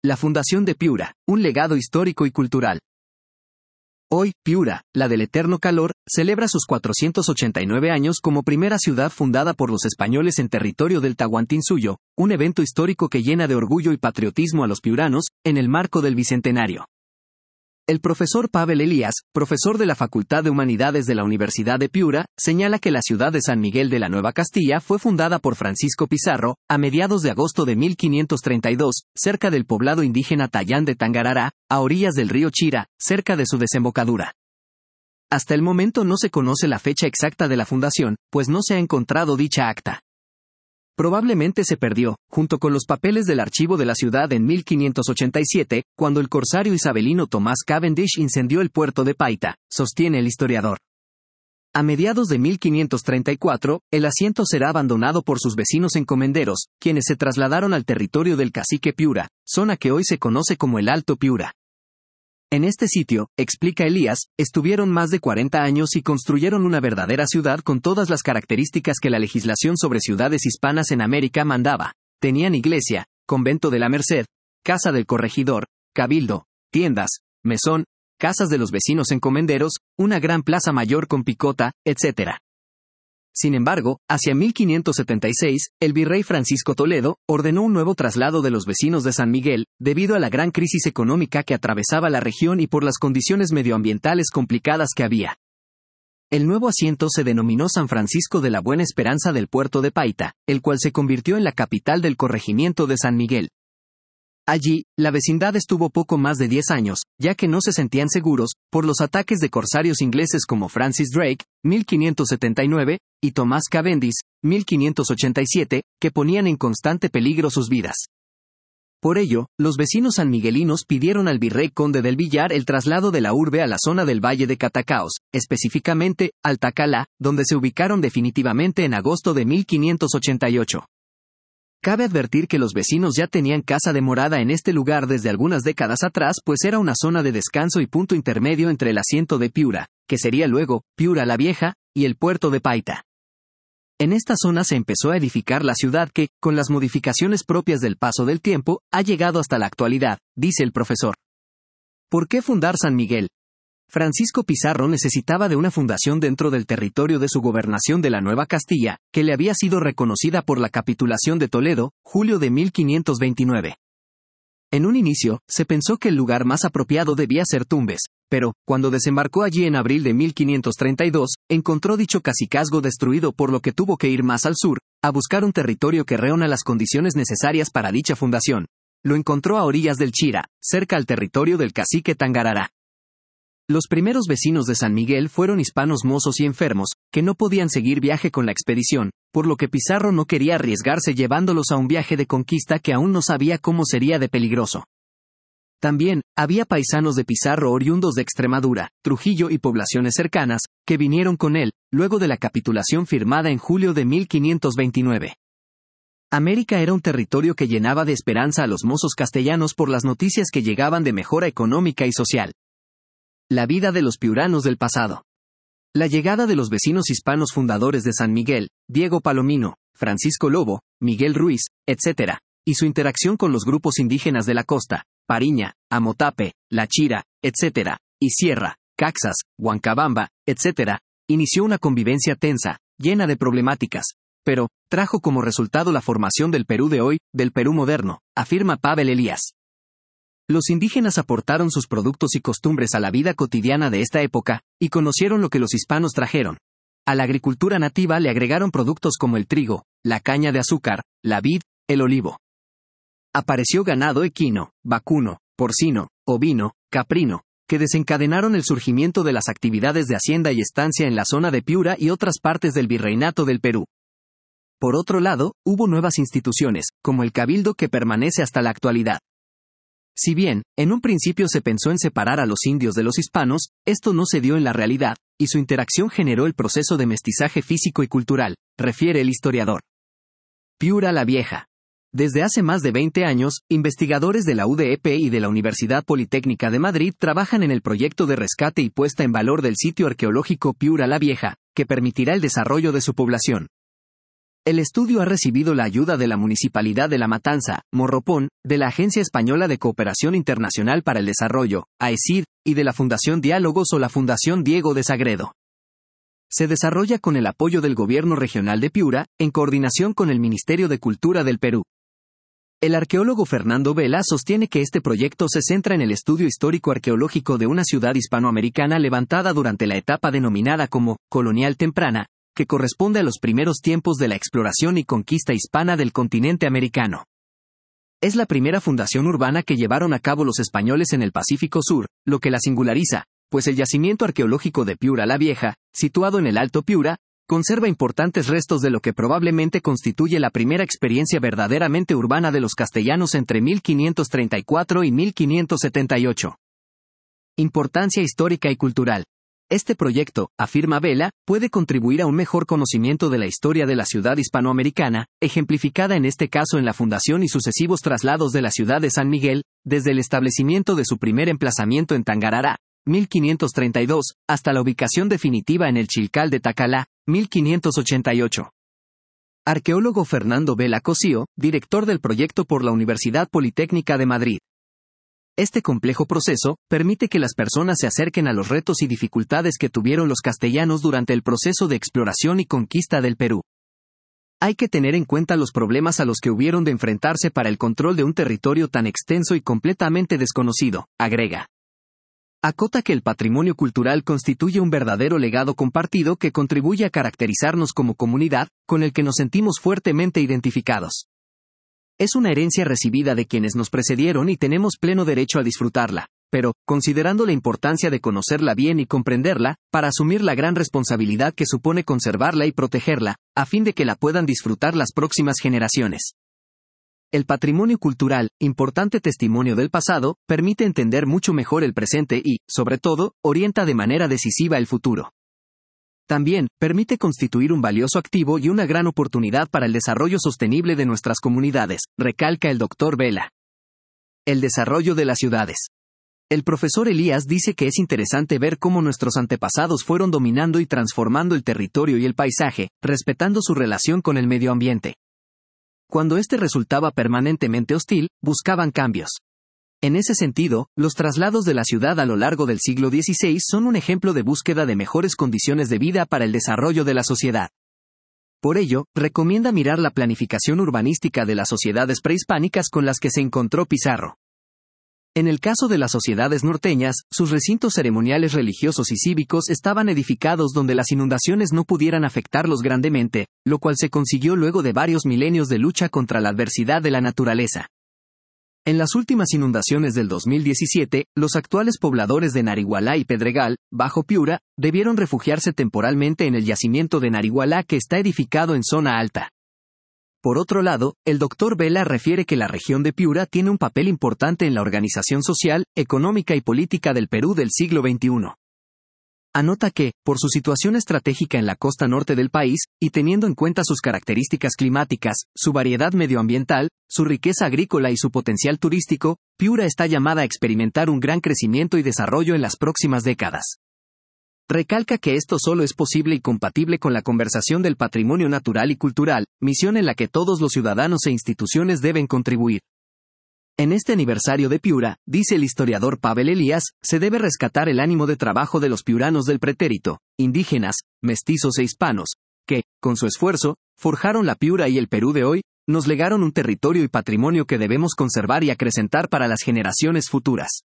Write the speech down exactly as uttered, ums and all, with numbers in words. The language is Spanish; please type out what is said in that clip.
La fundación de Piura, un legado histórico y cultural. Hoy, Piura, la del eterno calor, celebra sus cuatrocientos ochenta y nueve años como primera ciudad fundada por los españoles en territorio del Tahuantinsuyo, un evento histórico que llena de orgullo y patriotismo a los piuranos, en el marco del Bicentenario. El profesor Pavel Elías, profesor de la Facultad de Humanidades de la Universidad de Piura, señala que la ciudad de San Miguel de la Nueva Castilla fue fundada por Francisco Pizarro, a mediados de agosto de mil quinientos treinta y dos, cerca del poblado indígena Tayán de Tangarará, a orillas del río Chira, cerca de su desembocadura. Hasta el momento no se conoce la fecha exacta de la fundación, pues no se ha encontrado dicha acta. Probablemente se perdió, junto con los papeles del archivo de la ciudad en mil quinientos ochenta y siete, cuando el corsario isabelino Tomás Cavendish incendió el puerto de Paita, sostiene el historiador. A mediados de mil quinientos treinta y cuatro, el asiento será abandonado por sus vecinos encomenderos, quienes se trasladaron al territorio del cacique Piura, zona que hoy se conoce como el Alto Piura. En este sitio, explica Elías, estuvieron más de cuarenta años y construyeron una verdadera ciudad con todas las características que la legislación sobre ciudades hispanas en América mandaba. Tenían iglesia, convento de la Merced, casa del corregidor, cabildo, tiendas, mesón, casas de los vecinos encomenderos, una gran plaza mayor con picota, etcétera. Sin embargo, hacia mil quinientos setenta y seis, el virrey Francisco Toledo ordenó un nuevo traslado de los vecinos de San Miguel, debido a la gran crisis económica que atravesaba la región y por las condiciones medioambientales complicadas que había. El nuevo asiento se denominó San Francisco de la Buena Esperanza del Puerto de Paita, el cual se convirtió en la capital del corregimiento de San Miguel. Allí, la vecindad estuvo poco más de diez años, ya que no se sentían seguros, por los ataques de corsarios ingleses como Francis Drake, mil quinientos setenta y nueve, y Tomás Cavendish, mil quinientos ochenta y siete, que ponían en constante peligro sus vidas. Por ello, los vecinos sanmiguelinos pidieron al virrey conde del Villar el traslado de la urbe a la zona del Valle de Catacaos, específicamente, al Tacalá, donde se ubicaron definitivamente en agosto de mil quinientos ochenta y ocho. Cabe advertir que los vecinos ya tenían casa de morada en este lugar desde algunas décadas atrás, pues era una zona de descanso y punto intermedio entre el asiento de Piura, que sería luego Piura la Vieja, y el puerto de Paita. En esta zona se empezó a edificar la ciudad que, con las modificaciones propias del paso del tiempo, ha llegado hasta la actualidad, dice el profesor. ¿Por qué fundar San Miguel? Francisco Pizarro necesitaba de una fundación dentro del territorio de su gobernación de la Nueva Castilla, que le había sido reconocida por la capitulación de Toledo, julio de mil quinientos veintinueve. En un inicio, se pensó que el lugar más apropiado debía ser Tumbes, pero, cuando desembarcó allí en abril de mil quinientos treinta y dos, encontró dicho cacicazgo destruido, por lo que tuvo que ir más al sur, a buscar un territorio que reúna las condiciones necesarias para dicha fundación. Lo encontró a orillas del Chira, cerca al territorio del cacique Tangarará. Los primeros vecinos de San Miguel fueron hispanos mozos y enfermos, que no podían seguir viaje con la expedición, por lo que Pizarro no quería arriesgarse llevándolos a un viaje de conquista que aún no sabía cómo sería de peligroso. También, había paisanos de Pizarro oriundos de Extremadura, Trujillo y poblaciones cercanas, que vinieron con él, luego de la capitulación firmada en julio de mil quinientos veintinueve. América era un territorio que llenaba de esperanza a los mozos castellanos por las noticias que llegaban de mejora económica y social. La vida de los piuranos del pasado. La llegada de los vecinos hispanos fundadores de San Miguel, Diego Palomino, Francisco Lobo, Miguel Ruiz, etcétera, y su interacción con los grupos indígenas de la costa, Pariña, Amotape, La Chira, etcétera, y Sierra, Caxas, Huancabamba, etcétera, inició una convivencia tensa, llena de problemáticas, pero trajo como resultado la formación del Perú de hoy, del Perú moderno, afirma Pavel Elías. Los indígenas aportaron sus productos y costumbres a la vida cotidiana de esta época, y conocieron lo que los hispanos trajeron. A la agricultura nativa le agregaron productos como el trigo, la caña de azúcar, la vid, el olivo. Apareció ganado equino, vacuno, porcino, ovino, caprino, que desencadenaron el surgimiento de las actividades de hacienda y estancia en la zona de Piura y otras partes del Virreinato del Perú. Por otro lado, hubo nuevas instituciones, como el cabildo, que permanece hasta la actualidad. Si bien, en un principio se pensó en separar a los indios de los hispanos, esto no se dio en la realidad, y su interacción generó el proceso de mestizaje físico y cultural, refiere el historiador. Piura la Vieja. Desde hace más de veinte años, investigadores de la U D E P y de la Universidad Politécnica de Madrid trabajan en el proyecto de rescate y puesta en valor del sitio arqueológico Piura la Vieja, que permitirá el desarrollo de su población. El estudio ha recibido la ayuda de la Municipalidad de La Matanza, Morropón, de la Agencia Española de Cooperación Internacional para el Desarrollo, A E S I D, y de la Fundación Diálogos o la Fundación Diego de Sagredo. Se desarrolla con el apoyo del Gobierno Regional de Piura, en coordinación con el Ministerio de Cultura del Perú. El arqueólogo Fernando Vela sostiene que este proyecto se centra en el estudio histórico-arqueológico de una ciudad hispanoamericana levantada durante la etapa denominada como colonial temprana, que corresponde a los primeros tiempos de la exploración y conquista hispana del continente americano. Es la primera fundación urbana que llevaron a cabo los españoles en el Pacífico Sur, lo que la singulariza, pues el yacimiento arqueológico de Piura la Vieja, situado en el Alto Piura, conserva importantes restos de lo que probablemente constituye la primera experiencia verdaderamente urbana de los castellanos entre mil quinientos treinta y cuatro y mil quinientos setenta y ocho. Importancia histórica y cultural. Este proyecto, afirma Vela, puede contribuir a un mejor conocimiento de la historia de la ciudad hispanoamericana, ejemplificada en este caso en la fundación y sucesivos traslados de la ciudad de San Miguel, desde el establecimiento de su primer emplazamiento en Tangarará, mil quinientos treinta y dos, hasta la ubicación definitiva en el Chilcal de Tacalá, mil quinientos ochenta y ocho. Arqueólogo Fernando Vela Cosío, director del proyecto por la Universidad Politécnica de Madrid. Este complejo proceso permite que las personas se acerquen a los retos y dificultades que tuvieron los castellanos durante el proceso de exploración y conquista del Perú. Hay que tener en cuenta los problemas a los que hubieron de enfrentarse para el control de un territorio tan extenso y completamente desconocido, agrega. Acota que el patrimonio cultural constituye un verdadero legado compartido que contribuye a caracterizarnos como comunidad, con el que nos sentimos fuertemente identificados. Es una herencia recibida de quienes nos precedieron y tenemos pleno derecho a disfrutarla, pero, considerando la importancia de conocerla bien y comprenderla, para asumir la gran responsabilidad que supone conservarla y protegerla, a fin de que la puedan disfrutar las próximas generaciones. El patrimonio cultural, importante testimonio del pasado, permite entender mucho mejor el presente y, sobre todo, orienta de manera decisiva el futuro. También, permite constituir un valioso activo y una gran oportunidad para el desarrollo sostenible de nuestras comunidades, recalca el doctor Vela. El desarrollo de las ciudades. El profesor Elías dice que es interesante ver cómo nuestros antepasados fueron dominando y transformando el territorio y el paisaje, respetando su relación con el medio ambiente. Cuando éste resultaba permanentemente hostil, buscaban cambios. En ese sentido, los traslados de la ciudad a lo largo del siglo dieciséis son un ejemplo de búsqueda de mejores condiciones de vida para el desarrollo de la sociedad. Por ello, recomienda mirar la planificación urbanística de las sociedades prehispánicas con las que se encontró Pizarro. En el caso de las sociedades norteñas, sus recintos ceremoniales religiosos y cívicos estaban edificados donde las inundaciones no pudieran afectarlos grandemente, lo cual se consiguió luego de varios milenios de lucha contra la adversidad de la naturaleza. En las últimas inundaciones del dos mil diecisiete, los actuales pobladores de Narigualá y Pedregal, Bajo Piura, debieron refugiarse temporalmente en el yacimiento de Narigualá que está edificado en zona alta. Por otro lado, el doctor Vela refiere que la región de Piura tiene un papel importante en la organización social, económica y política del Perú del siglo veintiuno. Anota que, por su situación estratégica en la costa norte del país, y teniendo en cuenta sus características climáticas, su variedad medioambiental, su riqueza agrícola y su potencial turístico, Piura está llamada a experimentar un gran crecimiento y desarrollo en las próximas décadas. Recalca que esto solo es posible y compatible con la conservación del patrimonio natural y cultural, misión en la que todos los ciudadanos e instituciones deben contribuir. En este aniversario de Piura, dice el historiador Pavel Elías, se debe rescatar el ánimo de trabajo de los piuranos del pretérito, indígenas, mestizos e hispanos, que, con su esfuerzo, forjaron la Piura y el Perú de hoy, nos legaron un territorio y patrimonio que debemos conservar y acrecentar para las generaciones futuras.